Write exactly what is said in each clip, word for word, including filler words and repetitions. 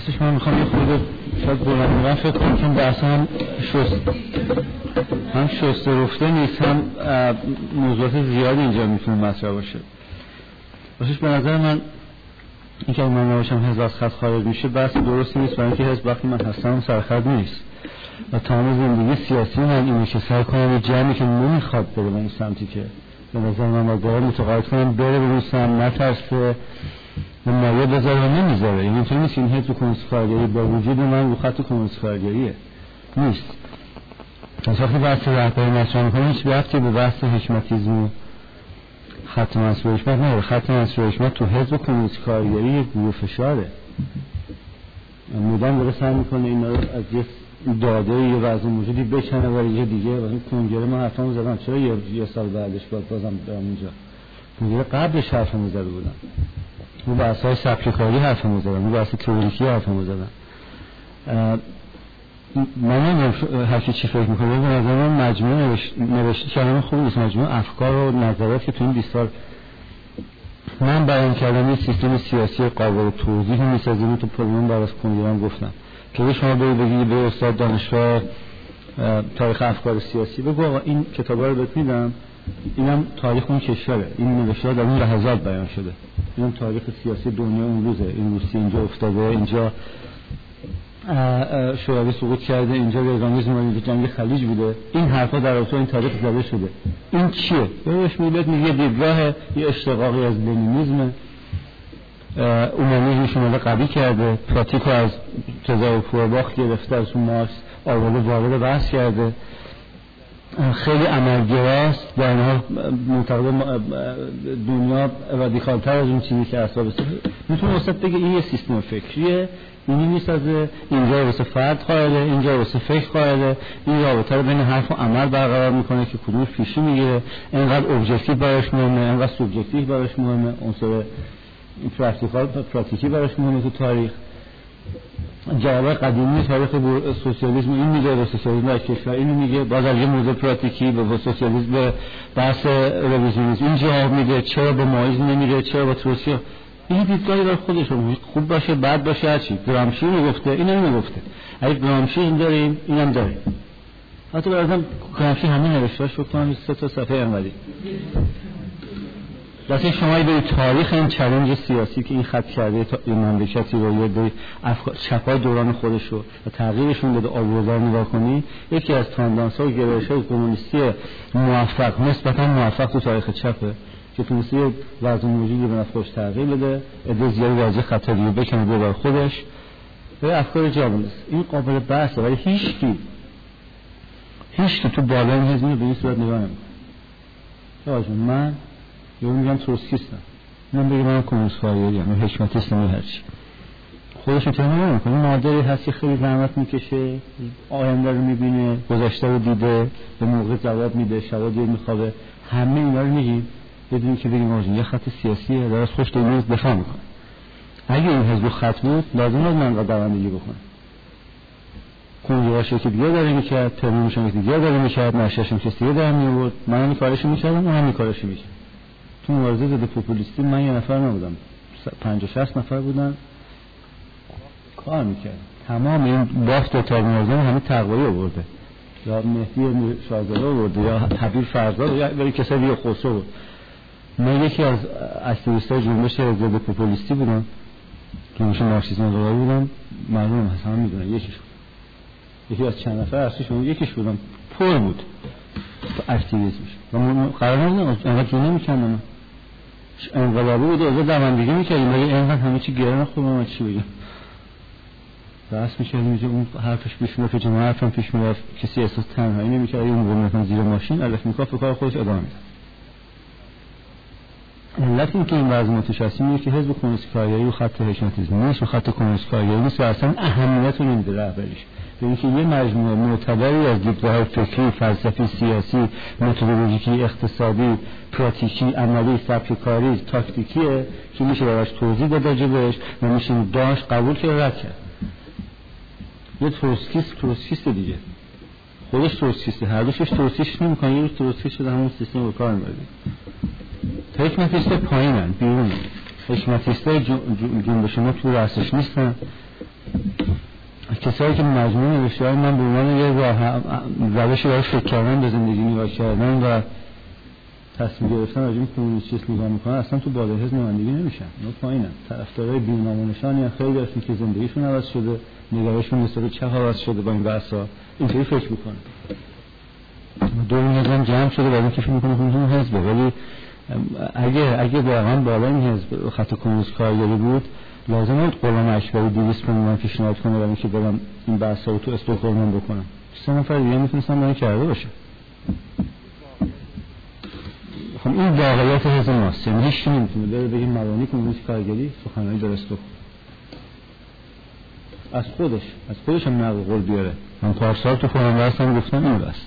راستش من میخوام یه خورده شاید بلند فکر کنم، چون بحث هم شست هم شسته رفته نیست، هم موضوعات زیادی اینجا میتونه مطرح باشه. راستش به نظر من این که من نباشم حزب از خط خارج میشه بحث درستی نیست، برای اینکه حزب وقتی من هستم سرخط نیست و تمام زندگی سیاسی من اینه که سعی کنم یه جمعی که نمیخواد بره به این سمتی که به نظر من باید متقاعد کنم بره به اون سمت، نترسه و مایه بذاره و نمیذاره. این اینطوری نیست که این حزب کمونیست کارگری با وجود من رو خط کمونیست کارگریه نیست. از وقتی بحث رهبری مطرح میکنم هیچ وقتی به بحث حکمتیزم و خط منصور حکمت نداره. خط منصور حکمت تو حزب کمونیست کارگری یه گروه فشاره، مدام داره سعی میکنه این رو از یه داده یه وضع موجودی بکنه برای یه دیگه. و این کنگره ما حرفامو زدم، چرا یه, یه سال بعدش باید بازم برم اینجا؟ کنگره قبلش حرفامو زده بودم، اون بحث های سبک‌کاری حرفامو زدم، اون بحث تئوریکی حرفامو زدم. من نمیدونم هر کی چی فکر میکنه، به نظر من مجموعه نوشته کلمه خوبی نیست، مجموعه افکار و نظرات که تو این بیست سال من بیان کردم یه سیستم سیاسی قابل توضیح میسازیم. تو پروگرام برای کنگره گفتم که شما برید بگید به استاد دانشگاه تاریخ افکار سیاسی بگو آقا این کتابا رو بهت میدم، اینم تاریخ اون کشوره، این نوشته در اون لحظات بیان شده، اینم تاریخ سیاسی دنیا اون روزه، این روسیه اینجا افتاده، اینجا شوروی سقوط کرده، اینجا ریگانیسم اومده، جنگ خلیج بوده، این حرفا در رابطه این تاریخ زده شده. این چیه؟ بهش میگه میگه دیدگاه یه اشتقاقی از لنینیسم، اومانیسم شماله قوی کرده، پراتیکو از تزار فورباخ گرفته، از اون مارکس آورده وارد بحث کرده، خیلی عملگراست، در نهار منتقد دنیا رادیکال‌تر از اون چیزی که اصلا بسید. میتونه واسه بگه این یه سیستم فکریه، اینی میسازه، اینجا واسه فرد قائله، اینجا واسه فکر قائله، این رابطه رو بین حرف و عمل برقرار میکنه که کدوم پیشی میگیره، اینقدر ابجکتیو براش مهمه، اینقدر سوبجکتیو براش مهمه، عنصر پرکتیکال پراتیکی براش مهمه. تو تاریخ جواب قدیمی تاریخ سوسیالیسم این میگه، و سوسیالیسم در کشور اینو میگه، باز از یه موضوع پراتیکی به سوسیالیسم به بحث رویزیونیسم این جواب میده، چرا با مایز نمیره، چرا با تروتسکی. این دیدگاهی برای خودشون خوب باشه بد باشه هرچی. گرامشی میگفته اینو نمیگفته، اگه گرامشی این داریم اینم داریم. حتی برازم گرامشی همین نوشتهاش فکر کنم سه تا صفحه انقدی. واسه شما برید تاریخ این چالش سیاسی که این خط کرده تا این مملکتی رو یه دی افکار چپای دوران خودش رو و تغییرشون بده آوردار نگاه کنی، یکی از تاندانس‌ها و گرایش‌های کمونیستی موفق نسبتاً موفق تو تاریخ چپه که تونسته یه وضع موجودی به نفعش تغییر بده، عده زیادی واژه خطری رو بکنه برای خودش و افکار جوانیست. این قابل بحثه، ولی هیچ کی هیچ کی تو بالای این حزب به این صورت نگاه نمی‌کنه. من یا میگم تروتسکیستم، من بگم من کمونیست کارگریم یا حکمتیستم یا هرچی، خودش اینطور نمی‌کنه. مادری هست که خیلی زحمت میکشه، آینده رو میبینه، گذشته رو دیده، به موقع جواب میده، شب دیر میخوابه، همه اینا رو میگیم بدونیم که بگیم آجون یه خط سیاسیه داره از خوش دنیز دفاع میکنه. اگه این حزب خط بود لازم بود من را دوندگی بکنم. کنگره‌اش که دیگه داره میکرد، ترمونش هم دیگه داره میکرد، نشاشم که دیگه داره میورد، من همین کارشو میکردم و همین کارشو میکردم. تو مبارزه ضد پوپولیستی من یه نفر نبودم، پنجاه شصت نفر بودن کار میکرد. تمام این بافت ترمونازم همه تقویی آورده، یا مهدی شاهزاده آورده یا حبیب فرزاد یا برای کسای دیگه خسرو بود. من یکی از اکتیویستای جنبش ضد پوپولیستی بودم، جنبش مارکسیسم انقلابی بودم، معلومه هست همه میدونن یکیش بود. یکی از چند نفر اصلیشون یکیش بودم، پر بود اکتیویسمش و من قرار نبودم انقدر جونه میکندم، انقلابی بود و دوندگی میکردیم ولی اینقدر همه چی گران خوب من چی بگم بحث میکردیم اینجا اون حرفش پیش میرفت جماعت هم پیش میرفت، کسی احساس تنهایی نمیکرد، اون موقع میرفتن زیر ماشین الف میکاف کار خودش ادامه میداد. علت این که این وضع متوش هستیم اینه که حزب کمونیست کارگری و خط حکمتیزم نیست و خط کمونیست کارگری نیست و اصلا اهمیت رو نمیده رهبریش. ببینید که یه مجموعه معتبری از دیدگاه‌های فکری، فلسفی، سیاسی، متدولوژیکی، اقتصادی، پراتیکی، عملی، سبک کاری، تاکتیکیه که میشه براش توضیح داد راجبش و میشه داشت قبول کرد رد کرد. یه تروتسکیست تروتسکیست دیگه، خودش تروتسکیسته، هر دوشش تروتسکیست نمی‌کنه، یه روز تروتسکیست شده همون سیستم رو کار می‌بره. حکمتیستا پایینن، بیرون. حکمتیستا جنبش ما تو رأسش نیستن، کسایی که مجموعه نوشته‌های من به عنوان یه راه روشی برای فکر کردن به زندگی نگاه کردن و تصمیم گرفتن راجع به کمونیسم نگاه میکنن اصلا تو بالای حزب نمایندگی نمیشن. اونا پایینن. طرفدارای بی‌نامونشانی خیلی هستن که زندگیشون عوض شده، نگاهشون نسبت به چپ عوض شده با این بحثا. اینطوری فکر میکنن. دور نظام جمع شده بعد اینکه فکر میکنه اون حزبه، ولی اگه اگه واقعا بالا این حزب خط کمونیست کارگری بود لازم بود غلام اکبری دویست میلیون پیشنهاد کنه برای اینکه برام این بحثا رو تو استکهلم بکنم. سه نفر دیگه میتونستن من کرده باشه. خب این واقعیت حزب ماست. یعنی هیچ نمیتونه بره بگیم مبانی کمونیست کارگری سخنرانی درست بکنه. از خودش از خودش هم نقل قول بیاره. من پارسال تو فورم واسم گفتم این بس.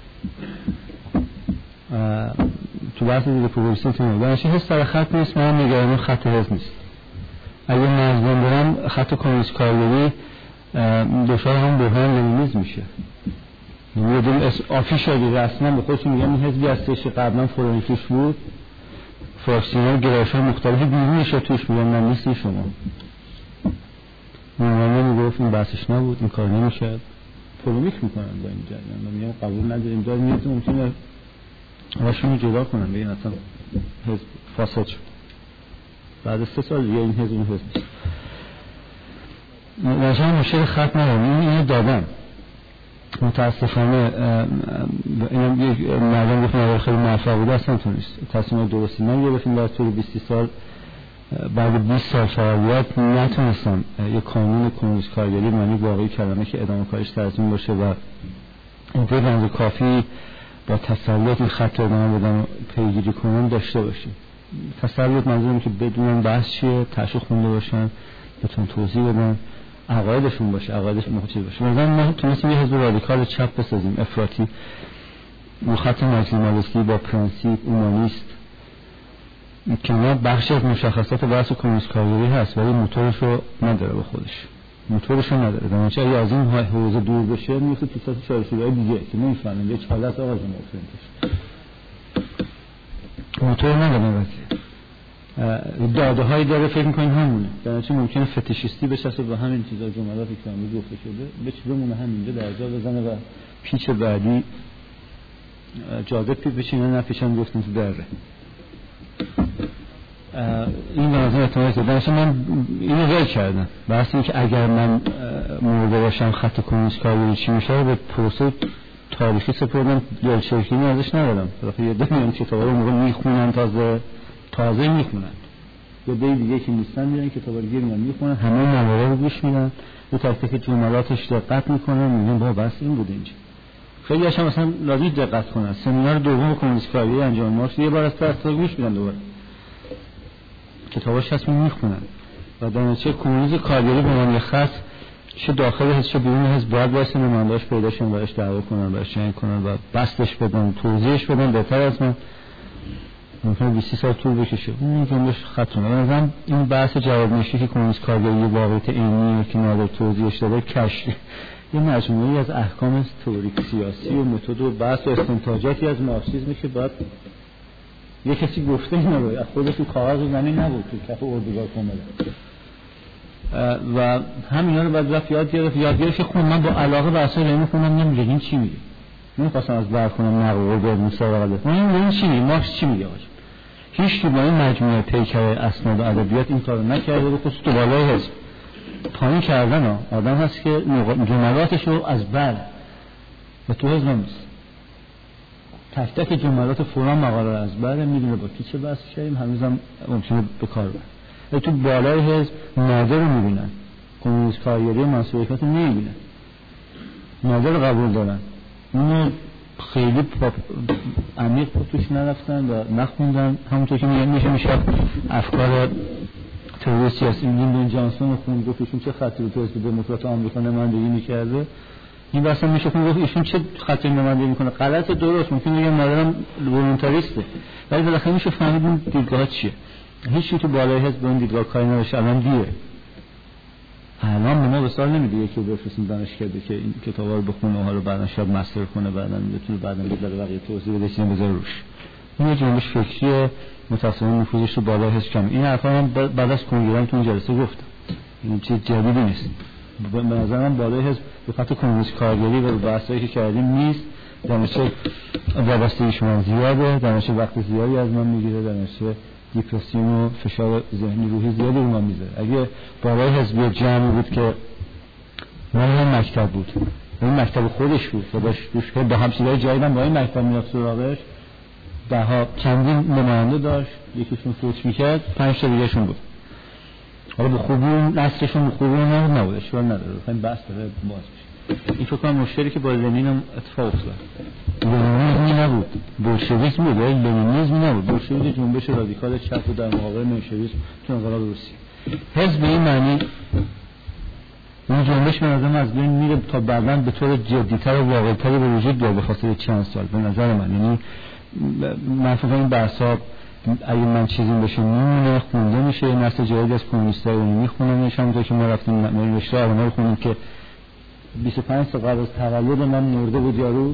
تو بحث دیگه پروگرسیو نمیدونم حس سر خط نیست، من نگران خط حزب نیست. اگه مضمون برم خط کمونیست کارگری دچار هم بحران لنینیسم میشه. میدونم اس آفیشالی رسما به خودشون میگن این حزبی هستش قبلا فلانی توش بود، فراکسیونال گرایش‌های مختلفی بیرونش توش میگن من نیستی شما. من نمیگفت این بحثش نبود، این کار نمیشد. پولمیک میکنن با این جریان. میگم قبول نداریم، دار میاد ممکنه هاشون جدا کنن بگن اصلا حزب فاسد شد. بعد سه سال دیگه این حزب این حزب نیست. واقعا مشکل خط ندارم، این اینو دادم. متاسفانه اینم یک مردم گفتن خیلی موفق بوده، اصلا تو نیست. تصمیم درستی من گرفتیم در طول بیست سال، بعد بیست سال فعالیت نتونستم یک قانون کمونیست کارگری معنی واقعی کلمه که ادامه کارش تضمین باشه و این به اندازه کافی با تسلط این خط رو ادامه بدن و پیگیری کنن داشته باشیم. تسلط منظورم که بدونن بحث چیه، تشریح خونده باشن، بتون توضیح بدن، عقایدشون باشه، عقایدش مخاطب باشه. مثلا ما تونستیم یه حزب رادیکال چپ بسازیم، افراطی، مخاط ماکسیمالیستی با پرنسیپ اومانیست که ما بخشی از مشخصات بحث کمونیست کارگری هست ولی موتورش رو نداره به خودش. موتورش رو نداره. در نتیجه اگه از این حوزه دور بشه میفته تو سطح چارچوب‌های دیگه که نمی‌فهمن یه حالت آغاز موتورش. موتور نداره البته. داده‌هایی داره فکر می‌کنین همونه. در نتیجه ممکنه فتیشیستی بشه با همین چیزا جملاتی که امروز گفته شده بچ بمونه همینجا در جا بزنه و پیچ بعدی جاده پی بچینه نپیچم گفتیم تو دره. این لازم اعتماد داشتم. من اینو ول کردم. بحث این که اگر من مرده باشم خط کمونیست کارگری چی میشه به پروسه تاریخی سپردم، دلچرکی ازش ندارم. طرف یه دنیا کتابا رو موقع میخونن تازه تازه میخونن. یه دی دیگه که نیستن میرن کتابا رو گیرن میخونن، همه موارد رو گوش میدن، به تک تک جملاتش دقت میکنن، میگن بابا بس این بود اینجا. خیلی هاشم مثلا لازم دقت کنن. سمینار دوم کمونیست کارگری انجام ماست یه بار از طرف گوش میدن دوباره. کتاباش هست میخونن و در نتیجه کمونیسم کارگری به معنی خاص چه داخل حزب چه بیرون حزب باید واسه نماینده‌اش پیدا شن، براش دعوا کنن، براش جنگ کنن و بستش بدن، توضیحش بدن بهتر از من. ممکنه بیست سال طول بکشه. اون جنبش خطونه. مثلا این بحث جواب نشی که کمونیسم کارگری واقعیت عینیه که نادر توضیحش داده کشف یه مجموعه‌ای از احکام تئوریک سیاسی و متد و بحث و استنتاجاتی از مارکسیسم که بعد یه کسی گفته اینو رو خودش تو کاغذ و زمین نبود تو کف اردوگاه کاملا و همینا رو بعد رفت یاد گرفت یاد گرفت که خون من با علاقه بحثا رو میخونم نمیگه این چی میگه. نمیخواستم از بر کنم نقل قول به مسابقه بده. من این چی میگه مارکس چی میگه آقا؟ هیچ کی با این مجموعه پیکر اسناد و ادبیات این کارو نکرده به خصوص تو بالای حزب. پایین کردن ها آدم هست که جملاتش رو از بر و تو حزب نیست. تک تک جملات فورا مقاله از بره میدونه با کی چه بحث کردیم هنوزم ممکنه به کار بره. تو بالای حزب نادر رو میبینن، کمونیست کارگری منصور حکمت رو نمیبینن، نادر رو قبول دارن، اونو خیلی عمیق توش نرفتن و نخوندن. همونطور که میگن میشه میشه افکار تئوری سیاسی لیندون جانسون رو خوند گفتشون چه خطی رو تو حزب دموکرات آمریکا نمایندگی میکرده. این بحثا میشه گفت ایشون چه خطی نمایندگی میکنه. غلط درست ممکن بگم مادرم والونتاریسته ولی بالاخره میشه فهمید اون دیدگاه چیه. هیچ چیزی تو بالای حزب اون دیدگاه کاری نداره. الان دیره. الان ما به سال نمیده یکی رو بفرستیم دانشکده که این کتابا رو بخونه ها رو بعدن شب مستر کنه بعدن بتونه بعدن بذاره بقیه توضیح بده چیزی بذاره روش. این یه جنبش فکری متأسفانه نفوذش رو بالای حزب کم. این حرفا من بعد از کنگره تو این جلسه گفتم. این چیز جدیدی نیست. به نظر من بالای حزب به خاطر کمونیست کارگری و بحثایی که کردیم نیست. در نتیجه وابستگی شما زیاده، در نتیجه وقت زیادی از من میگیره، در نتیجه دیپرسیون و فشار ذهنی روحی زیادی رو من میذاره. اگه بالای حزب جمعی بود که من هم مکتب بود، این مکتب خودش بود و داشت دوش که با همسایه‌های جدیدم با این مکتب میرفت سراغش، ده ها چندین نماینده داشت، یکیشون فوت میکرد، پنج تا دیگه‌شون بود. حالا به خوبی نسلشون به خوبی نبود نبود اشکال نداره، این بحث داره باز میشه. این فکر کنم مشکلی که با لنین هم اتفاق افتاد. لنینیسم نبود، بولشویسم بود، ولی لنینیسم نبود. بولشویسم جنبش رادیکال چپ در مقابل منشویسم تو انقلاب روسیه. حزب به این معنی این جنبش به نظر من از بین میره تا بعداً به طور جدی‌تر و واقعی‌تر به وجود بیاد به خاطر چند سال به نظر من. یعنی من فکر کنم بحثا اگه من چیزی بشه میمونه، خونده میشه، نسل جدید از کمونیست‌ها رو میخوننش. همونطور که ما رفتیم نوشته آدم‌ها رو خوندیم که بیست و پنج سال قبل از تولد من مرده بود یارو.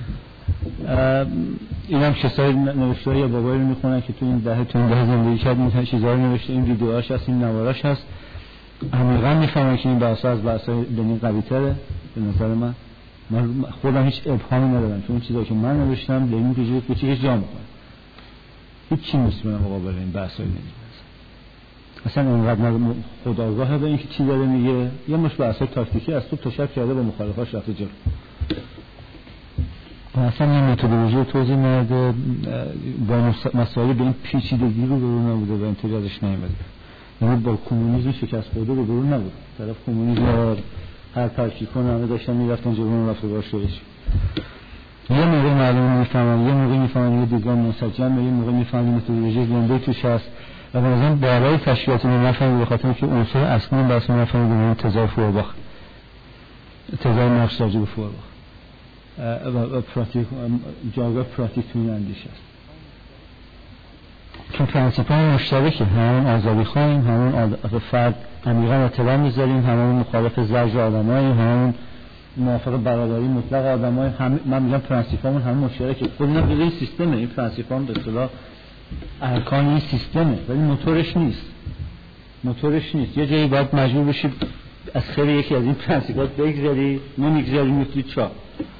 این هم کسای نوشته های بابایی رو میخونن که تو این دهه تو این دهه زندگی کرد، این چیزها رو نوشته، این ویدیوهاش هست، این نواراش هست. عمیقا میفهمن که این بحثا از بحثای لنین قوی تره به نظر من. من خودم هیچ ابهامی ندارم چون اون چیزایی که من نوشتم لنین تو جوری کوچیک جا میکنه، هیچ چی نیست من مقابل این بحثای لنین. اصلا اونقدر خودآگاهه به اینکه چی داره میگه، یه مش بحثای تاکتیکی از تو تشک کرده با مخالفاش رفته جلو. اصلا این متدولوژی رو توضیح نده، با مسائل به این پیچیدگی رو برون نبوده و اینطوری ازش نیامده. یعنی با کمونیسم شکست خورده رو برون نبود، طرف کمونیسم رو هر ترکی کنه همه داشتن میرفتن جلو اون رفته باش شدش. یه موقع معلوم میفهمن، یه موقع میفهمن یه دیدگاه منسجم، یه موقع میفهمن متدولوژی زنده توش هست و مثلا بالای تشکیلات نفهمید به خاطر که عنصر اصلی بحث نفهمید به تزار فورباخ، تزار مارکس راجع به فورباخ و پراتیک جاگاه پراتیک تو این اندیشه است. چون پرنسیپ‌های مشترکه، همون آزادی خواهیم، همون آزادی فرد عمیقاً اعتبار میذاریم، همون مخالف زجر آدماییم، همون موافق برابری مطلق آدماییم. هم من میگم پرنسیپ‌هامون همون مشترکه. خود اینا به این سیستمه، این پرنسیپ‌ها به اصطلاح ارکان این سیستمه ولی موتورش نیست. موتورش نیست. یه جایی باید مجبور بشی از خیلی یکی از این پرنسیپات بگذری، نمیگذری میفتی چا.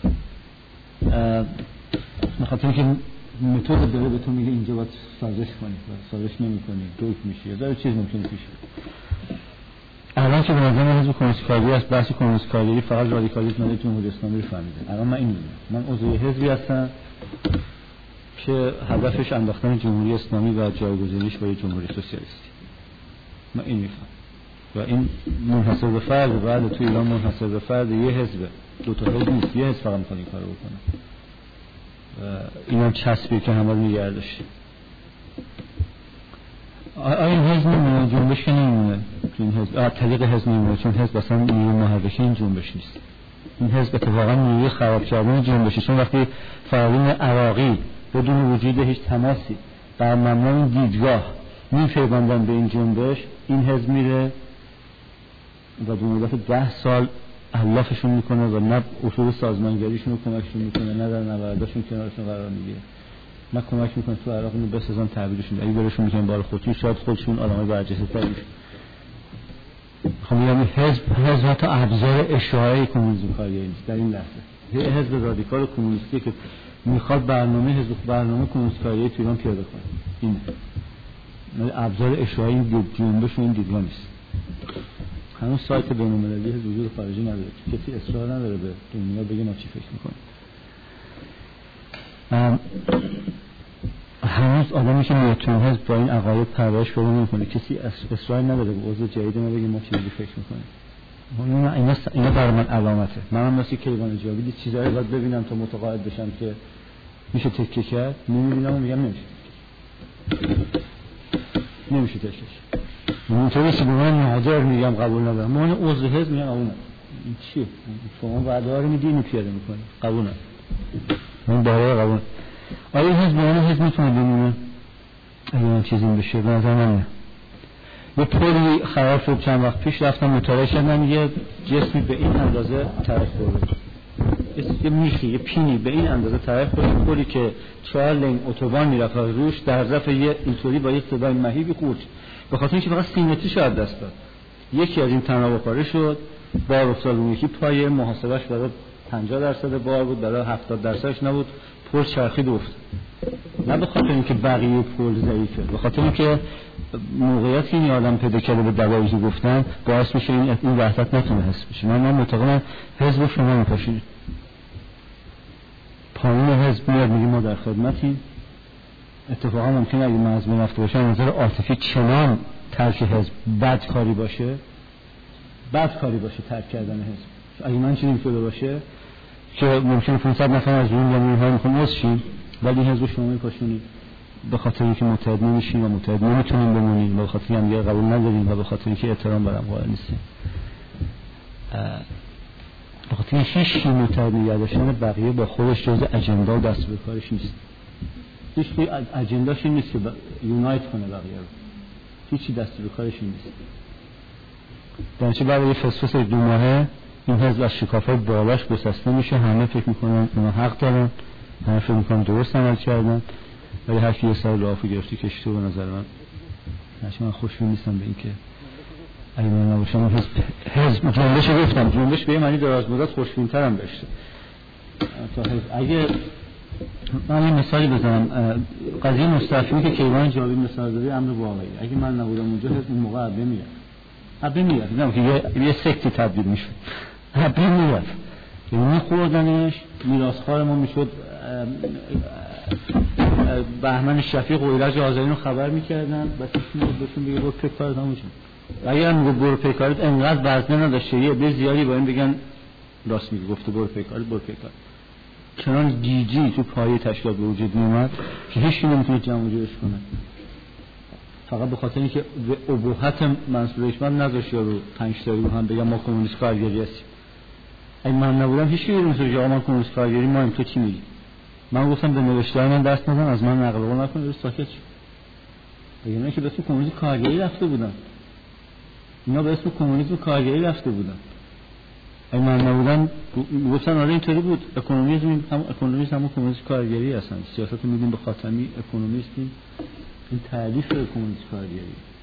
بخاطر اینکه متد داره به تو میگه اینجا باید سازش کنی، سازش نمی‌کنی، دوک میشی، هزار چیز ممکنه پیش بیاد. الان که به نظر من حزب کمونیست کاری است، بحث کمونیست کاری فقط رادیکالیسم نداره، جمهوری اسلامی رو فهمیده. الان من این میگم، من عضو حزبی هستم که هدفش انداختن جمهوری اسلامی و جایگزینیش با جمهوری سوسیالیستی. من این میفهم و این منحصر به فرد بعد تو ایران منحصر به فرد یه حزبه، دو تا حزب نیست، یه حزب فقط می‌خواد این کارو بکنه. اینم چسبی که همه رو میگردشه. آیا این حزب نمیمونه، جنبش که نمیمونه این حزب، طریق حزب نمیمونه چون حزب اصلا نیروی محرکه این جنبش نیست. این حزب اتفاقا نیروی خراب کردن جنبشه، چون وقتی فعالین عراقی بدون وجود هیچ تماسی بر مبنای دیدگاه میپیوندن به این جنبش، این حزب میره و به مدت ده سال علافشون میکنه و نه اصول سازمانگریشون رو کمکشون میکنه، نه در نبرداشون کنارشون قرار میگیره، نه کمک میکنه تو عراق اینو بسازن تعبیرشون، اگه برشون میکنن بار خودشون شاید خودشون آدمای برجسته تر میشن. خب میگم حزب حزب حتی ابزار اشاعه کمونیسم کاری نیست در این لحظه. یه حزب رادیکال کمونیستی که میخواد برنامه حزب برنامه کمونیست کاری تو ایران پیاده کنه، این ابزار اشاعه این جنبش و این دیدگاه نیست. هنوز سایت بین‌المللی حزب وجود خارجی نداره، کسی اصرار نداره به دنیا بگه ما چی فکر میکنیم. هنوز آدمی که میاد تو حزب با این عقاید پرورش پیدا نمی‌کنه، کسی اصرار نداره به عضو جدید ما بگه ما چی فکر میکنیم. اینا اینا اینا برای من علامته. منم مثل کیوان جاویدی چیزایی باید ببینم تا متقاعد بشم که میشه تکیه کرد، نمیبینم و میگم نمیشه. نمیشه تکیه کرد. اینطوری که من نادر میگم قبول ندارم. من عضو حزب میگم قبول ندارم. این چیه؟ شما وعده رو میدین پیاده میکنید. قبول ندارم. من برای قبول. آیا حزب من حزب میتونه بمونه؟ اگه این چیزی بشه به نظر من نه. یه پولی خراب شد چند وقت پیش، رفتم مطالعه کردم یه جسمی به این اندازه طرف خورده. یه میخی، یه پینی به این اندازه طرف خورده، پولی که چهار لین اتوبان میرفت روش در ظرف یه اینطوری با یک صدای مهیبی خورد. به خاطر اینکه فقط سیمتری شد دست داد. یکی از این تنابه پاره شد بار افتاد اون یکی پایه، محاسبش برای پنجاه درصد بار بود، برای هفتاد درصدش نبود، پل چرخید افت. نه به خاطر اینکه بقیه پل ضعیفه، به خاطر اینکه موقعیتی این آدم پیدا کرده به دلایلی که گفتن باعث میشه این این وحدت نتونه حس بشه. من من معتقدم حزب شما میپاشید پایین حزب میاد میگه ما در خدمتیم. اتفاقا ممکنه اگه من از بین رفته باشم نظر عاطفی چنان ترک حزب بد کاری باشه، بد کاری باشه ترک کردن حزب. اگه من چنین شده باشه که ممکنه پانصد نفر از اون جمعیت میخوام واسشیم، ولی حزب شما میپاشونید به خاطر اینکه متحد نمیشین و متحد نمیتونین بمونین، به خاطر اینکه هم قبول ندارین و به خاطر اینکه احترام برام قائل نیستین. به خاطر اینکه هیچ متحد نگه داشتن بقیه با خودش جز اجندا و دست به کارش نیست. هیچ اجنداش این نیست که یونایت کنه بقیه رو. هیچی دست به کارش نیست. درنچه بعد یه فسفس دو ماهه این حزب از شکافه بالاش گسسته میشه، همه فکر میکنن اونا حق دارن، همه فکر میکنن درست عمل کردن، ولی هر کی یه سر لافو گرفتی کشیده. به نظر من نشه من خوشبین نیستم به این که اگه من نباشم حزب حزب جنبش گفتم جنبش به معنی دراز مدت خوشبین‌تر هم بشه تا حزب. اگه من یه مثالی بزنم، قضیه مستعفی که کیوان جاوید مثال زدی امر واقعی. اگه من نبودم اونجا حزب اون موقع عبه میاد عبه میاد نه که یه, یه سکتی تبدیل میشد، عبه میاد یعنی میخوردنش، میراثخوار ما میشد. بهمن شفیق و ایرج آذرین رو خبر میکردن بس ایشون بهشون بگه برو پیکارت همون شد. اگر میگه برو پیکارت انقدر وزنه نداشته یه به زیادی با این بگن راست میگه گفته برو پیکارت برو پیکارت. چنان جیجی تو پایه تشکیلات به وجود میومد که هیچ کی نمیتونه جمع جورش کنه، فقط به خاطر اینکه به ابهت منصور ایشمن نذاشت یا رو پنج تایی رو هم بگم ما کمونیست کارگری هستیم. اگه من نبودم هیچ کی نمیتونه بگه ما کمونیست کارگری ما این تو چی میگی؟ من گفتم به نوشته‌های من دست نزن، از من نقل قول نکن، درست ساکت شو. بگم نه که به اسم کمونیسم کارگری رفته بودن، اینا به اسم کمونیسم کارگری رفته بودن. اگه من نبودم گفتن آره اینطوری بود. اکونومیسم هم اکونومیسم هم کمونیسم کارگری هستن. سیاست میدیم به خاتمی اکونومیستیم. این تعریف کمونیسم کارگری.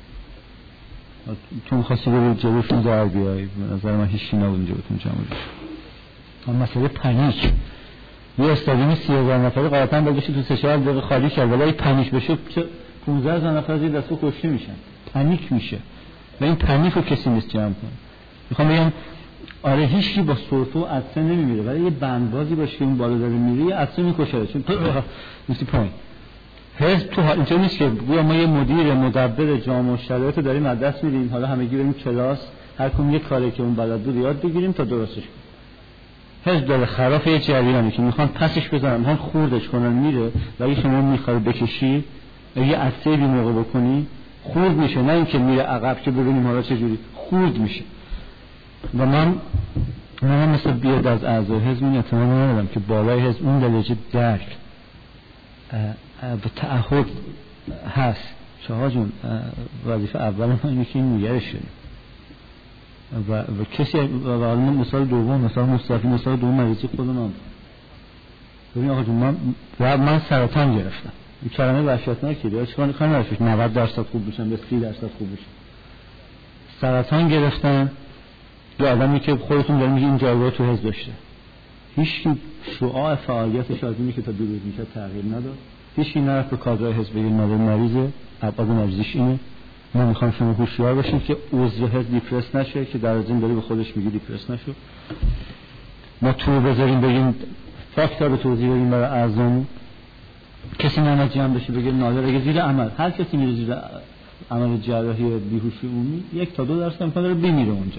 تو خاصی رو جلوشون در بیای. به نظر من هیچی نبود اینجا بتون جمع بشه. اما مسئله پنیک. یه استادیوم سی هزار نفره قاطعا بگیشه تو سه چهار دقیقه خالی کرد، ولی پنیک بشه پانزده هزار نفر از این دستو کشته میشن. پنیک میشه. و این پنیک رو کسی نیست جمع کنه. میخوام بگم آره هیچی با سرفه و عطسه نمیمیره، ولی یه بندبازی باشه که اون بالا داره میره یه عطسه میکشه چون نیستی پایین. حزب تو اینطور نیست که گویا ما یه مدیر مدبر جامعه و شرایط داریم از دست میدیم، حالا همگی بریم کلاس هر کدوم یه کاری که اون بلد بود یاد بگیریم تا درستش کنیم. حزب داره خلاف یه جریانی که میخوان پسش بزنن، میخوان خوردش کنن میره، ولی شما میخوای بکشی یه عطسه بی موقع بکنی خورد میشه، نه اینکه میره عقب که ببینیم حالا چه جوری خورد میشه. و من من مثل بیاد از اعضای حزب این اعتماد ندارم که بالای حزب اون درجه درک و تعهد هست. شاه جون وظیفه اول ما اینه که این نگرش شدیم و, و کسی و مثال دوم مثال مصطفی مثال دوم مریضی خودم. ببین آقا جون من من سرطان گرفتم، این کلمه وحشتناکه دیگه چیکار کنم نرفت نود درصد خوب بشم به سی درصد خوب بشم. سرطان گرفتم یه آدمی که خودتون داریم میگه این جایگاه تو حزب داشته، هیچ شعاع فعالیتش از اینی که تا دو روز میشه تغییر نداد. هیچ نرفت به کادرهای حزب بگه مادر مریضه، ابعاد مریضیش اینه. من میخوام شما هوشیار باشید که عضو حزب دیپرس نشه، که در از این داری به خودش میگه دیپرس نشو. ما تو بذاریم بگیم فاکتور رو توضیح بدیم برای اعضامون، کسی نماد جمع بشه بگه نادر اگه زیر عمل هر کسی میره زیر عمل جراحی بیهوشی عمومی یک تا دو درصد امکان داره بمیره اونجا،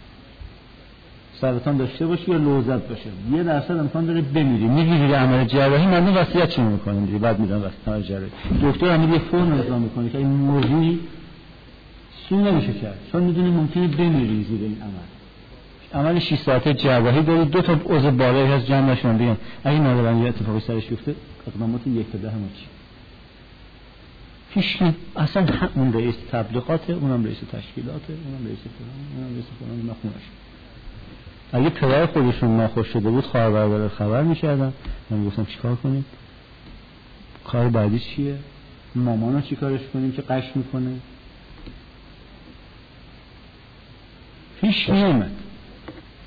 سرطان داشته باشه یا لوزت باشه، یه درصد امکان داره بمیری. میگیری عمل جراحی مردم وصیت چی میکنن دیگه، بعد میرن واسه عمل جراحی دکتر هم یه فرم اعلام میکنه که این موضوعی چی نمیشه کرد چون میدونی ممکنه بمیری زیر این عمل. عمل شش ساعته جراحی داره، دو تا عضو بالایی هست جمع نشون بگن اگه نادرن یه اتفاقی سرش بیفته اقدامات یک تا ده هم چی هیچ اصلا اون رئیس تبلیغاته، اونم رئیس تشکیلاته، اونم رئیس فلان، اونم رئیس فلان مخمونش. اگه پدر خودشون ناخوش شده بود خواهر برادر خبر می‌کردن، من گفتم چیکار کنیم؟ کار بعدی چیه؟ مامانو چیکارش کنیم که قش میکنه؟ هیچ نیومد.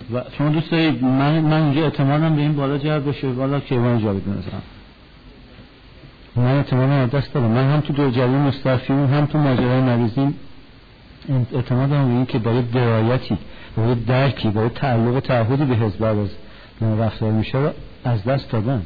و شما دوست دارید من من اینجا اعتمادم به این بالا جلب بشه، بالا کیوان جاوید نظرم من اعتمادم از دست دادم. من هم تو دور جریان مستعفیون هم تو ماجرای مریضین اعتمادم به این که برای درایتی، برای درکی، برای تعلق و تعهدی به حزب از رفتار میشه رو از دست دادن.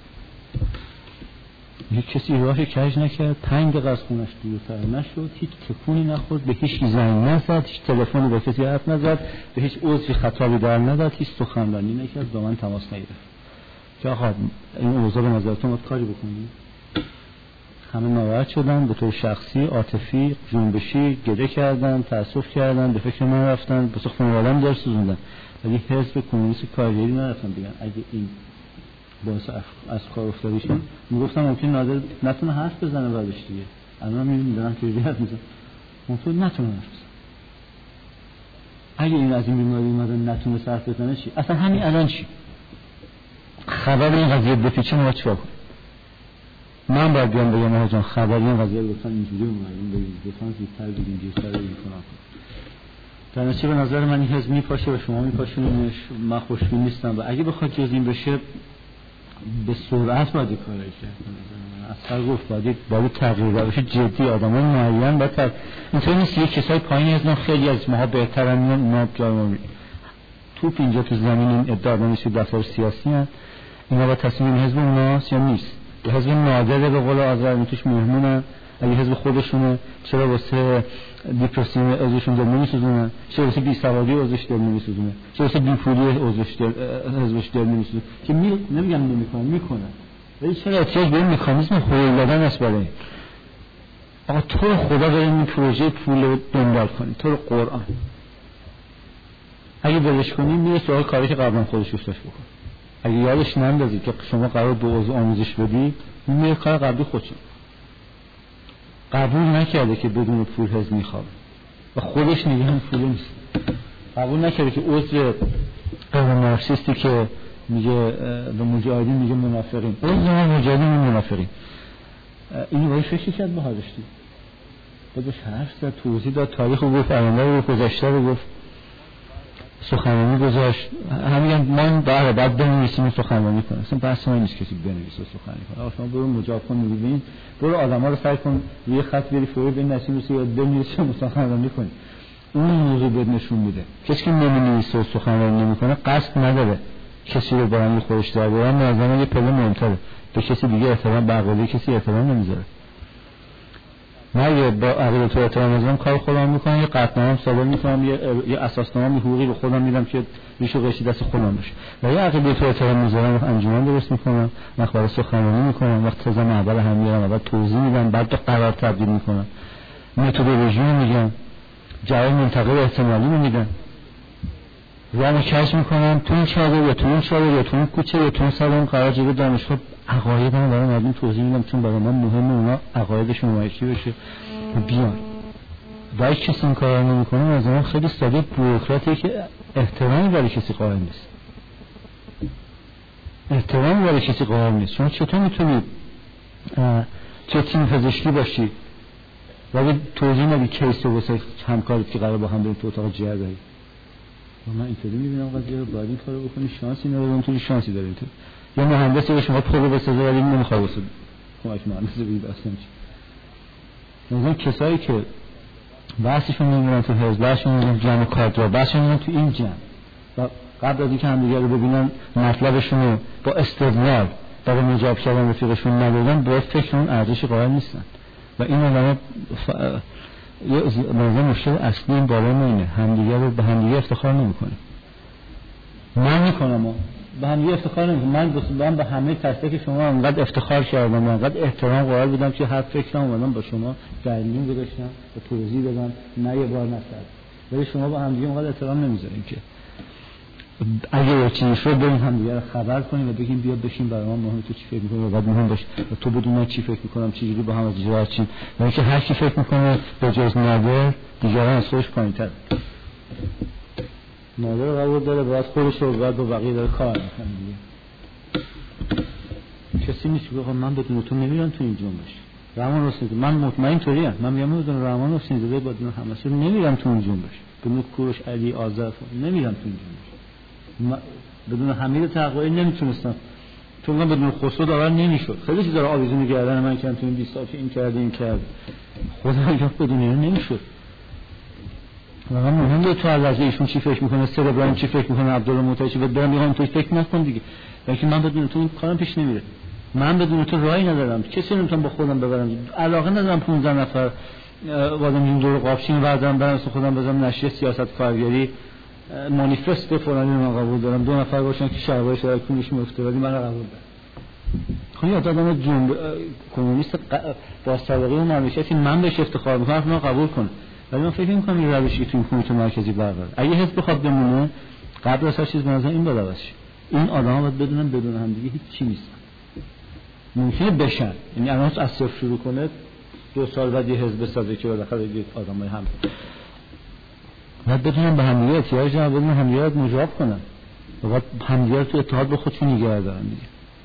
یک کسی راه کج نکرد، پنج دقیقه از خونش دورتر نشد، هیچ تکونی نخورد، به هیچ زنگ نزد، هیچ تلفنی به کسی حرف نزد، به هیچ عضوی خطابی در نداد، هیچ سخنرانی نکرد، با من تماس نگرفت که آقا این اوضاع به نظرتون باید کاری بکنید. همه ناراحت شدن، به طور شخصی، عاطفی، جنبشی گریه کردن، تأسف کردن، به فکر من رفتن، به سخن عالم در سوزوندن، ولی حزب کمونیست کارگری نرفتن بگن اگه این باعث از کار افتاده شد. میگفتم ممکن نادر نتونه حرف بزنه بعدش دیگه، الان میبینیم دارن که حرف میزنن، ممکن نتونه حرف بزنه. اگه این از این بیماری اومده نتونه حرف بزنه چی؟ اصلا همین الان چی؟ خبر این قضیه بپیچه ما چیکار کنیم؟ من باید بیام بگم آقا جان خبر این قضیه لطفا اینجوری اومدیم بگیم، لطفا زودتر بگیم، دیرتر بگیم فلان کنیم. در نتیجه به نظر من این حزب میپاشه و شما میپاشونیمش. من خوشبین نیستم و اگه بخواد جز این بشه به سرعت باید کاری کرد. اصلا گفت باید باید تغییر بشه جدی، آدمای معین باید تر... اینطوری نیست یک کسای پایین از ما خیلی از ماها بهترن، اونا جای توپ اینجا تو زمین این ادعا نمیشه دفتر سیاسی هست، اینا با تصمیم حزب اوناست یا نیست؟ یه حزب نادره به قول آذر توش مهمونن. اگه حزب خودشونه چرا واسه دیپرسی ازشون دل نمیسوزونن؟ چرا واسه بیسوادی ازش دل نمیسوزونه؟ چرا واسه بیپولی ازش دل حزبش دل نمیسوزونه؟ که می... نمیگم نمیکنن، میکنن، ولی چرا احتیاج به این مکانیزم حقوق دادن است برای آقا تو خدا برای این پروژه پول رو دنبال کنی، تو رو قرآن اگه بلش کنی میره سراغ کاری که قبلا خودش دوست داشت بکن. اگه یادش نندازی که شما قرار به عضو آموزش بدی، میره کار قبلی خودشون قبول نکرده که بدون پول حزب میخواد و خودش نگه هم پول نیست. قبول نکرده که عضو غیر مارکسیستی که میگه به مجاهدین میگه منافقین، عضو مجاهدین منافقین، اینو باید فکر کرد بهارش دید، بودش حرف زد، توضیح داد، تاریخ رو گفت، آینده رو گفت، گذشته رو گفت، سخنرانی گذاشت. همین ما بعد بعد بنویسیم سخنرانی کنیم، اصلا بحث ما نیست کسی بنویسه سخنرانی کنه. آقا شما برو مجاب کن، می‌بینید برو آدما رو سعی کن روی خط بری فوری به نسیم رسی یا بنویسه سخنرانی کنی. اون موضوع بد نشون میده. کسی که نمی‌نویسه سخنرانی نمی‌کنه قصد نداره کسی رو برای خودش در بیارن، مثلا یه پله مهم‌تره، به کسی دیگه احترام، به عقیده کسی احترام نمیذاره. نه با عقیده تو احترام میذارم کار خودم میکنم، یه قطعنامه صادر میکنم، یه یه اساسنامه حقوقی به خودم میدم که ریشه و قشری دست خودم باشه، و یه عقیده تو احترام میذارم، وقت انجمن درست میکنم، وقت برای سخنرانی میکنم، وقت تزم اول هم میارم، اول توضیح میدم، بعد تا قرار تبدیل میکنم، متدولوژی میگم، جواب منتقد احتمالی میدم، راه کش میکنم تو این چادر یا تو این چادر یا تو این کوچه یا تو این سالن قرار جلوی دانشگاه عقایدم دارم مردم توضیح میدم، چون برای من مهمه اونا عقایدشون نمایشی بشه بیان. و کسی این کار نمیکنه از من خیلی ساده بوروکراتی که احترامی برای کسی قائل نیست، احترامی برای کسی قائل نیست. شما چطور میتونید چه تیم پزشکی باشی ولی توضیح ندی کیس و واسه همکارت که قرار با هم بریم تو اتاق جر داری؟ من اینطوری میبینم قضیه رو، باید این کارو بکنی، شانسی ندارم، توی شانسی داری تو. یا مهندسی به شما پول بسازه ولی نمیخواد بسازه، کمک مهندسی بگید اصلا چی؟ مثلا کسایی که بحثشون نمیرن تو حزب، بحثشون نمیرن جمع کادر، بحثشون نمیرن تو این جمع و قبل از اینکه همدیگه رو ببینن مطلبشون رو با استدلال برای مجاب کردن رفیقشون ندادن، باید فکرشون ارزش قائل نیستن و این علامه ف... یه موضوع مشکل اصلی این بالا اینه، همدیگه رو به همدیگه افتخار نمیکنیم. من میکنم به همدیگه افتخار نمیکنم، من من به همه تک شما انقدر افتخار کردم، انقدر احترام قائل بودم که هر فکرم اومدم با شما درمیون گذاشتم و توضیح دادم، نه یه بار نکرد، ولی شما با همدیگه انقدر احترام نمیذارین که اگه یه چیزی شد بریم همدیگه رو خبر کنیم و بگیم بیا بشین برای ما مهم تو چی فکر می‌کنی و بعد مهم باشه و تو بدون من چی فکر می‌کنم چجوری با هم از جواب چی، و اینکه هر کی فکر می‌کنه به جز نادر دیگران از خودش پایین‌تر. نادر قبول داره باید خودش رو بعد با بقیه داره کار می‌کنه دیگه. کسی نیست که من بدون تو نمیرم تو این جنبش. رحمان حسینی من مطمئن طوریم، من میگم بدون رحمان حسینی زاده بدون همسر نمیرم تو این جنبش، بدون کوروش علی آذر نمیرم تو این جنبش. بدون حمید تقوایی نمیتونستم، چون من بدون خسرو داور نمیشد. خیلی چیزا رو آویزون کردن من کردم تو این بیست سال که این کردی این کرد، خودم یا بدون این نمیشد. واقعا مهمه تو از ایشون چی فکر میکنه، سر ابراهیم چی فکر میکنه، عبدالمطلب چی، برام میگم تو فکر نکن دیگه، بلکه من بدون تو این کارم پیش نمیره. من بدون تو راهی ندارم، کسی نمیتونم با خودم ببرم، علاقه ندارم پانزده نفر وادم این دور قابشین بعدم برام خودم بزنم نشریه سیاست کارگری مانیفست فلانی من قبول دارم، دو نفر باشن که شرایط شرایط کنیش میفته ولی من قبول دارم. خب یه آدم جنب کمونیست با سابقه و مملکتی من بهش افتخار میکنم من قبول کنم، ولی من فکر میکنم این روشی تو این کمیته مرکزی برقرار اگه حزب بخواد بمونه قبل از هر چیز بنظرم این باید عوض شه. این آدم‌ها باید بدونن بدون هم دیگه هیچ چی نیستن. ممکنه بشن، یعنی الان از صفر شروع کنه دو سال بعد یه حزب سازه که بالاخره یه آدمای هم باید بدونن به هم دیگه احتیاج دارن، بدونن هم دیگه رو مجاب کنن، باید هم دیگه تو اتحاد به خودشون نگه دارن دیگه.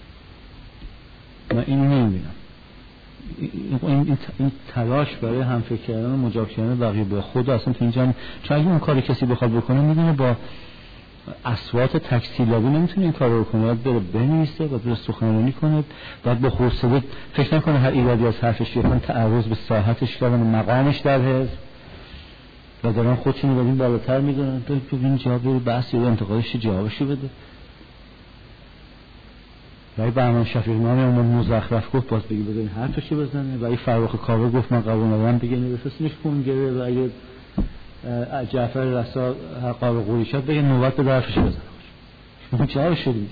من اینو نمی‌بینم. این این این تلاش برای هم فکر کردن و مجاب کردن بقیه با خود اصلا تو اینجا، چون اگه اون کاری کسی بخواد بکنه میدونه با اصوات تکثیرلابی نمیتونه این کارو بکنه، باید بره بنویسه، باید بره سخنرانی کنه، باید با حوصله فکر نکنه هر ایرادی از حرفش بیان تعرض به ساحتش کردن و مقامش در حزب و دارن خودشون رو بدین بالاتر میدونن. تو تو این جواب رو بحث یا انتقادش جوابشو بده. ولی برنامه شفیق نامی اون مزخرف گفت باز بگی بزنین حرفشو بزنه، ولی فرخ کاوه گفت من قبول ندارم بگه نوشتنش کنگره، و اگه جعفر رسا قاب قوری شد بگه نوبت به درفشو بزنه. شما جواب شدید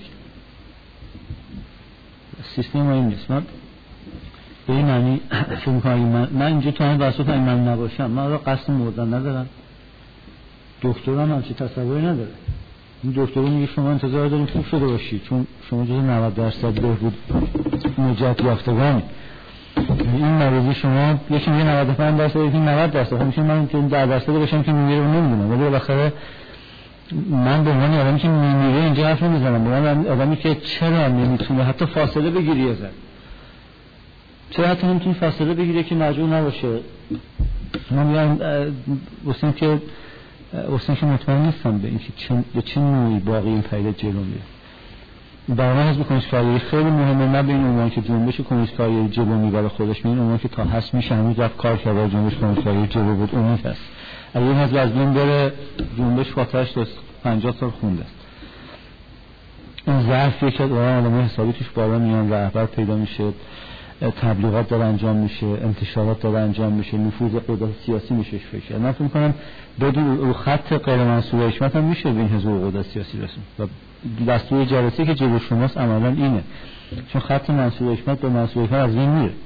سیستم این نیست. من به این معنی فکر می‌کنم من من اینجا تو همین وسط این من نباشم، من را قصد مردن ندارم، دکترم هم چه تصوری نداره. این دکتر میگه شما انتظار داریم خوب شده باشید چون شما جز نود درصد بهبود نجات یافتگانی. این مریضی شما یکی میگه نود و پنج درصد، یکی نود درصد، میشه من که ده درصد باشم که میمیره نمیدونم، ولی بالاخره من به عنوان آدمی که میمیره اینجا حرف نمیزنم، به عنوان آدمی که چرا نمیتونه حتی فاصله بگیری ازش، چرا حتی نمیتونه فاصله بگیره که مجبور نباشه. من میگم واسه که واسه که مطمئن نیستم به اینکه چه به چه نوعی باقی این پدیده جلو میره. برنامه حزب کمونیست کارگری خیلی مهمه، نه به این عنوان که جنبش کمونیست کارگری جلو میبره خودش، به این عنوان که تا هست میشه هنوز رفت کار کرده جنبش کمونیست کارگری جلو بود امید هست. اگه این حزب از بین بره جنبش فاتحش تا پنجاه سال خونده است. این ظرفیه که آدم‌ها حسابی توش بالا میان، رهبر پیدا میشه، تبلیغات داره انجام میشه، انتشارات داره انجام میشه، نفوذ قدرت سیاسی میشه فکر. من فکر می‌کنم بدون رو خط غیر منصور حکمت هم میشه به این حزب قدرت سیاسی رسون و دستور جلسه که جلو شماست عملاً اینه، چون خط منصور حکمت به منصور حکمت از این میره.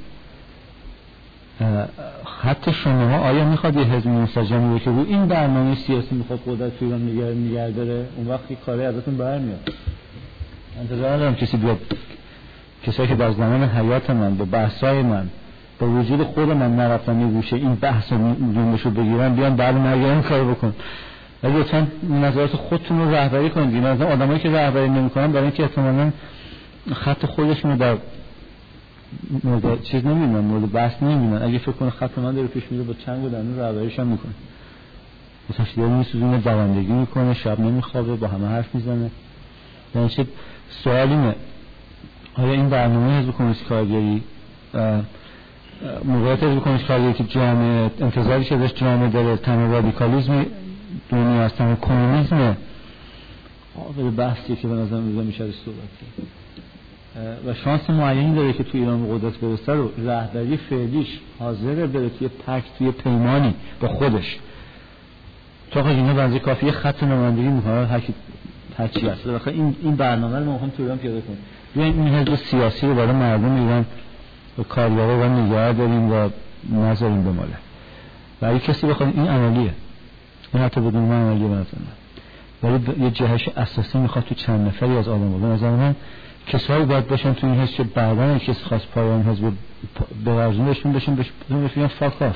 خط شما آیا میخواد یه حزب منسجمی باشه که رو این برنامه سیاسی میخواد قدرت تو ایران نگه نگه داره، اون وقتی کاری ازتون برمیاد. انتظار ندارم کسی بیاد، کسایی که در زمان حیات من با بحثای من با وجود خود من نرفتن یه گوشه این بحث رو جنبشو بگیرن بیان بعد مرگرم کار بکن. ولی لطفاً نظرات خودتون رو رهبری کنید. مثلا آدمایی که رهبری نمی‌کنن برای اینکه احتمالاً خط خودشون رو در مورد چیز نمی‌بینن، مورد بحث نمی‌بینن. اگه فکر کنه خط من داره پیش میره با چنگ و دندون رهبریش هم می‌کنه. مثلا شده می‌سوزونه، دوندگی می‌کنه، شب نمی‌خوابه، با همه حرف می‌زنه. یعنی چه سوالی نه آیا این برنامه حزب کمونیست کارگری موقعیت حزب کمونیست کارگری که جامعه انتظاری که ازش جامعه داره تمام رادیکالیسم دنیا است، تمام کمونیسم قابل بحثی که به نظر میشه از صحبت کرد و شانس معینی داره که تو ایران به قدرت برسه رو رهبری فعلیش حاضره بره توی پکت، توی پیمانی با خودش. تا خیلی اینا بنزی کافیه خط نمایندگی میکنه هر کی هر چی هست. بخاطر این این برنامه رو ما میخوایم تو ایران پیاده کنیم. بیاین این حزب سیاسی رو برای مردم ایران و کارگرا رو نگه داریم و نذاریم بماله. و اگه کسی بخواد این عملیه، این حتی بدون من عملیه به نظر من، ولی یه جهش اساسی میخواد تو چند نفری از آدم به نظر من کسایی باید باشن تو این حزب که بعداً کسی خواست پایان حزب بورزونشون بشن بهشون بگن فاک آف.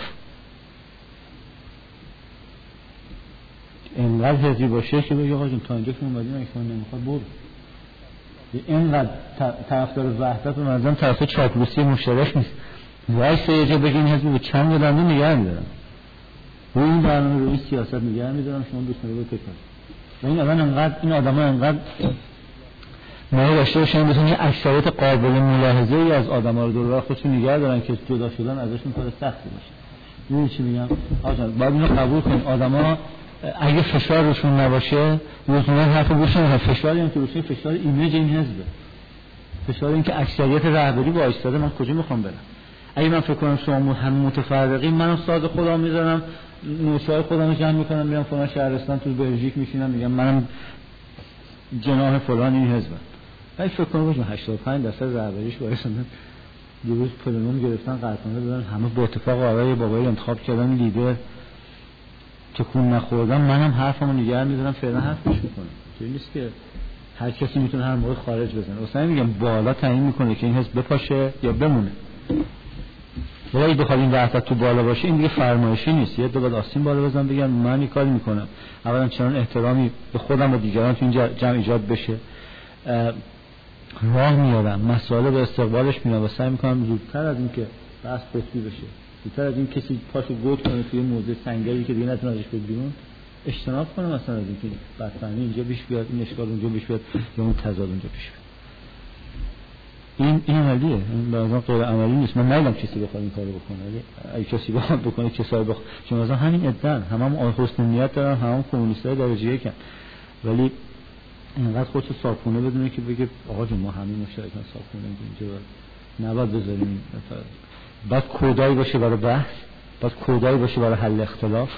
اینقدر حزبی باشه که بگه آقا جون تا اینجا که اومدیم اگه شما نمیخواد برو. اینقدر طرفدار وحدت به منظرم طرفدار چاپلوسی مشترک نیست. وایس یه جا بگین حزب به چند دادن نگه می‌دارن. روی این برنامه روی سیاست نگه می‌دارن، شما دوست ندارید بکنید. و این آدم انقدر این آدما انقدر ما داشته باشن بتونن یه اکثریت قابل ملاحظه ای از آدما رو دور خودشون نگه دارن که جدا شدن ازشون کار سختی باشه. می‌دونی چی میگم؟ آقا باید اینو قبول کنید. آدما اگه فشار روشون نباشه روزانه حرف گوش نمیدن. فشاری هم که روشون فشار ایمیج این حزبه، فشار این که اکثریت رهبری با ایستاده من کجا میخوام برم. اگه من فکر کنم شما هم متفرقین، منو ساز خودم میذارم نوشای خودم رو جمع میکنم میرم فلان شهرستان تو بلژیک میشینم میگم منم جناح فلان این حزبم. اگه فکر کنم باشه هشتاد و پنج درصد رهبریش وایسادن دو روز پلنوم گرفتن قطعنامه دادن همه به اتفاق آقای بابایی انتخاب کردن لیدر تکون نخوردم، منم حرفمو نگه می‌دارم فعلا حرف گوش میکنم. چیزی نیست که هر کسی میتونه هر موقع خارج بزنه. اصلا میگم بالا تعیین میکنه که این حزب بپاشه یا بمونه. ولی بخواد این وحدت تو بالا باشه این دیگه فرمایشی نیست. یه دو بعد آستین بالا بزنم بگم من این کاری میکنم. اولا چنان احترامی به خودم و دیگران تو این جمع ایجاد بشه. راه میارم، مسائل به استقبالش میارم و سعی میکنم زودتر از این که بحث قطبی بشه، زودتر از این کسی پاشو گوت کنه توی موضوع سنگری که دیگه نتونه ازش بیاد بیرون، اجتناب کنه مثلا از این که بدفهمی اینجا پیش بیاد، این اشکال اونجا پیش بیاد یا اون تضاد اونجا پیش بیاد. این این عملیه، این لازم غیر عملی نیست. من نمیدونم کسی بخواد این کارو بکنه، ولی اگه کسی بخواد بکنه کسایی بخواد، چون مثلا همین ادعا همم حسن نیت دارن، همم کمونیستای درجه یکن، ولی اینقدر خودشو صاحبونه بدونه که بگه آقا جون ما همین مشترکان صاحبونه اینجا نباید بذاریم. بعد کودایی باشه برای بحث، بعد کودایی باشه برای حل اختلاف،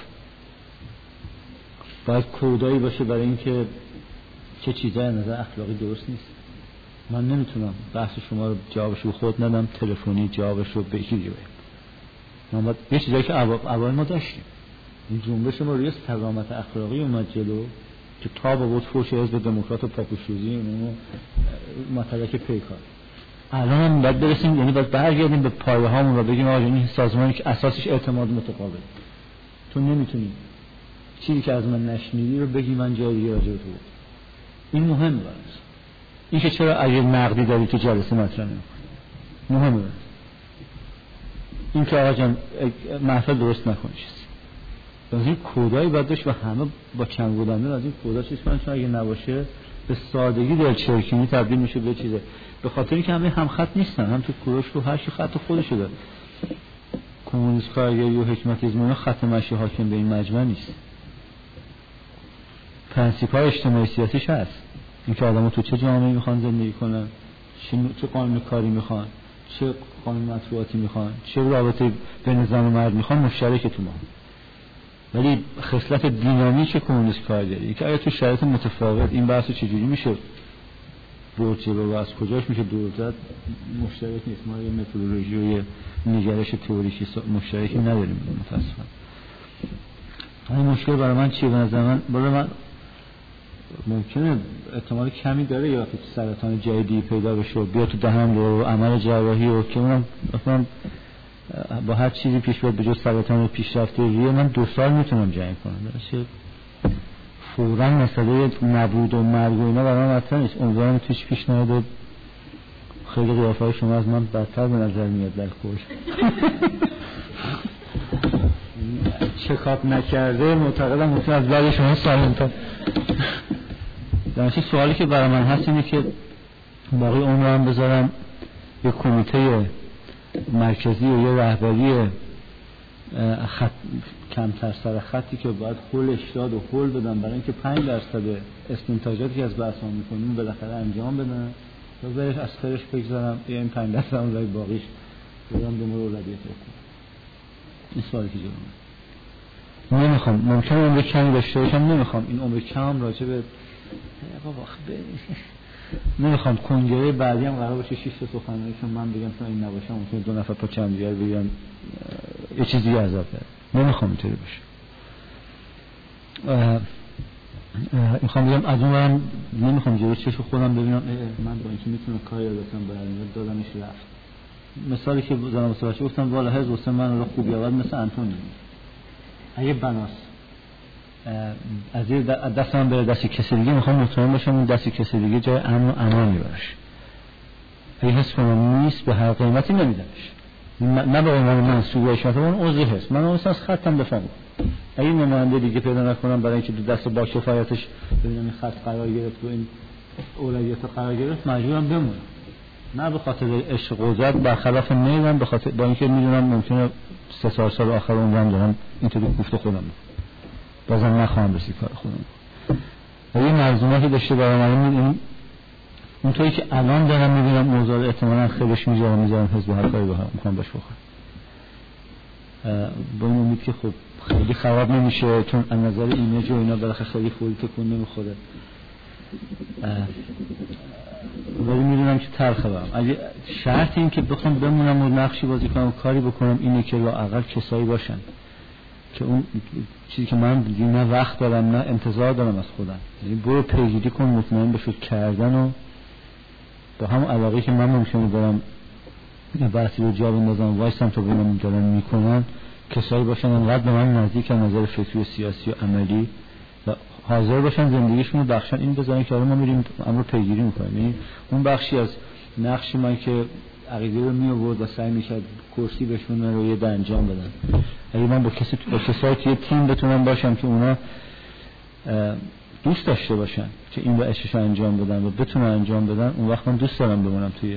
بعد کودایی باشه برای اینکه چه چیزایی از نظر اخلاقی درست نیست. من نمیتونم بحث شما رو جوابش رو خود ندم، تلفنی جوابش رو به یکی دیگه. من باید یه چیزایی که اول ما داشتیم، این جنبش ما روی استقامت اخلاقی اومد جلو که تا با بود فوش حزب دموکرات و پاکوشوزی اینو مطلق پیکار. الان هم باید برسیم، یعنی باید برگردیم به پایه هامون و بگیم آقا این سازمانی که اساسش اعتماد متقابل، تو نمیتونی چیزی که از من نشنیدی رو بگی من جای دیگه راجع به تو. این مهمه برای این که چرا اگه نقدی داری تو جلسه مطرح نمی‌کنی. مهمه این که آقا جان محفل درست نکنی چیزی. از این کودایی باید داشت و همه با چند بودنده از این کودا چیز کنن، چون اگه نباشه به سادگی در چرکینی تبدیل میشه به چیزه. به خاطر اینکه همه هم خط نیستن، هم تو کوروش رو هر چی خط خودشه داره. کمونیست کارگری و حکمتیزمی خط مشی حاکم به این مجمع نیست. پرنسیپ‌های اجتماعی سیاسیش هست. اینکه آدم‌ها تو چه جامعه‌ای میخوان زندگی کنن، چه چه قانون کاری میخوان، چه قانون مطبوعاتی میخوان، چه رابطه بین زن و مرد میخوان، مشترک تو ما. ولی خصلت دینامیک کمونیست کارگری که آیا تو شرایط متفاوت این بحثو چجوری میشه برد جلو و از کجاش میشه دور زد مشترک نیست. ما یه متدولوژی و یه نگرش تئوریکی مشترکی نداریم متاسفانه. این مشکل برای من چیه؟ به نظر من برای من ممکنه احتمال کمی داره یا که سرطان جدیدی پیدا بشه بیا تو دهنم رو عمل جراحی و که اونم مثلا با هر چیزی پیش بیاد به جز سرطان پیشرفته ریه من دو سال میتونم جنگ کنم. درسته فوراً مسئله نبود و مرگ و اینا برای من مطرح نیست. امیدوارم توش پیش نیاد. خیلی قیافه‌های شما از من بدتر به نظر میاد در خوش چکاپ نکرده معتقدم ممکن از بعد شما سالم‌تر. درسته سوالی که برای من هست اینه که باقی عمرم بذارم یک کمیته مرکزی و یه رهبری خط کمتر سر خطی که باید خلش داد و خل بدن برای اینکه پنج درصد استنتاجاتی که از بحث ما میکنیم بالاخره انجام بدن و برش از خرش بگذارم این پنج درصد هم رای باقیش بگذارم به مرور ردیت بکنم. این سوالی که جلومه نمیخوام، ممکنه عمر کمی داشته باشم، نمیخوام این عمر کم راجع به نمیخوام کنگره بعدی هم قرار باشه شش تا سخنرانی که من بگم چون این نباشه ممکنه دو نفر پا چند دیگر بگن یه چیز دیگه عذاب بره. نمیخوام اینطوری باشه. میخوام بگم از اون برم نمیخوام جلوی چشم خودم ببینم من با اینکه میتونم کاری رو بکنم باید دادمش رفت. مثالی که زنم سراچه گفتم والا حزب حسین من رو خوبی آورد مثل انتونی اگه بناس از دست من بره دست کسی دیگه میخوام مطمئن باشم اون دست کسی دیگه جای امن و امان میبرش. اگه حس کنم نیست به هر قیمتی نمیدنش، نه به عنوان منصوب حکمت اون عضو حس من اون از خطم دفاع میکنم. اگه نماینده دیگه پیدا نکنم برای اینکه دست با کفایتش ببینم این خط قرار گرفت و این اولویت قرار گرفت، مجبورم بمونم. نه به خاطر عشق قدرت، برخلاف میلم، به خاطر با اینکه میدونم ممکنه سه سال سال آخر عمرم دارم اینطوری کوفت خودم بازم نخواهم رسید کار خودم. و یه مرزوماتی داشته برای من این اونطوری که الان دارم میبینم موضوع احتمالاً خیلیش میذارم میذارم حزب هر کاری بخوام میکنم باش بخورم. با این امید که خب خیلی خراب نمیشه، چون از نظر ایمیج و اینا بالاخره خیلی خوبی تکون نمیخوره. ولی میدونم که تلخه برم. اگه شرط این که بخوام بمونم و نقشی بازی کنم و کاری بکنم اینه که لااقل کسایی باشن که اون چیزی که من دیگه نه وقت دارم نه انتظار دارم از خودم، یعنی برو پیگیری کن، مطمئن بشو کردن و با هم علاقه که من ممکنه دارم بحثی رو جا بندازم وایستم تا ببینم دارن میکنن، کسایی باشن انقدر به من نزدیک از نظر فکری و سیاسی و عملی و حاضر باشن زندگیشون رو بخشن این بذارن که آره ما میریم امر پیگیری میکنیم. یعنی اون بخشی از نقشی من که عقیده رو می آورد و سعی میکرد کرسی بهشون رو یه انجام بدن، اگه من با کسی با کسایی که تیم بتونم باشم که اونا دوست داشته باشن که این رو اشش انجام بدن و بتونن انجام بدن، اون وقت من دوست دارم بمونم توی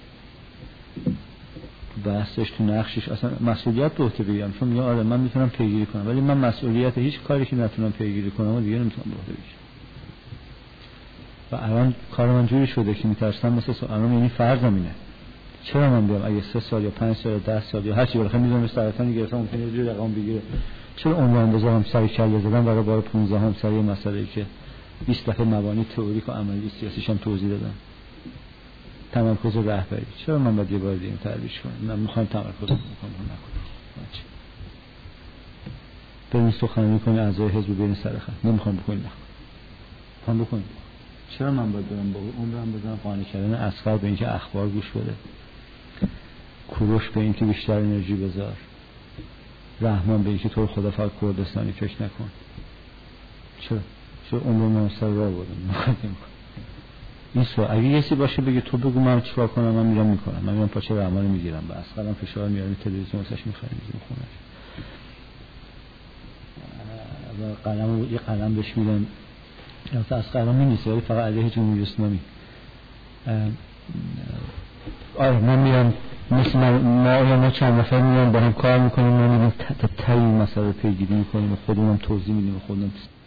بحثش، تو نقشش، اصلا مسئولیت به عهده بگیرم، چون میگم آره من میتونم پیگیری کنم ولی من مسئولیت هیچ کاری که نتونم پیگیری کنم و دیگه نمیتونم به عهده بگیرم. و الان کار من جوری شده که میترسم مثلا الان یعنی فرضم اینه چرا من بیام اگه سه سال یا پنج سال یا ده سال یا هر چی بالاخره میذارم سرطان گرفتم ممکنه یه جوری رقم بگیره، چرا عنوان بذارم سر کله زدن برای بار پانزدهم سر یه مسئله‌ای که بیست دفعه مبانی تئوریک و عملی سیاسیش هم توضیح دادم. تمرکز رهبری چرا من باید یه بار دیگه ترویج کنم؟ من میخوام تمرکز کنم نکنم. بریم سخنرانی کنی اعضای حزب بین سر خط، نمیخوام بکنیم نکنم. هم بکنیم. چرا من باید برم با عمرم بزنم قانع کردن اصغر به اینکه اخبار گوش بده، کوروش به اینکه بیشتر انرژی بذار، رحمان به اینکه تو خدا فقط کردستانی فکر نکن. چرا؟ چرا عمرم سر راه بودم؟ این سوال اگه یه سی باشه بگه تو بگو من چیکار کنم، من میرم میکنم، من میرم پاچه رحمان میگیرم و اصغرم فشار میارم تلویزیون واسش میخریم میذارم خونش و قلم یه قلم بهش میدم البته اصغرم نیست ولی فقط علیه جمهوری اسلامی. آره من میرم مثل ما یا ما چند نفر میرم با هم کار میکنیم، ما میرم تا تا این مسئله پیگیری میکنیم و خودمون توضیح میدیم و خودمون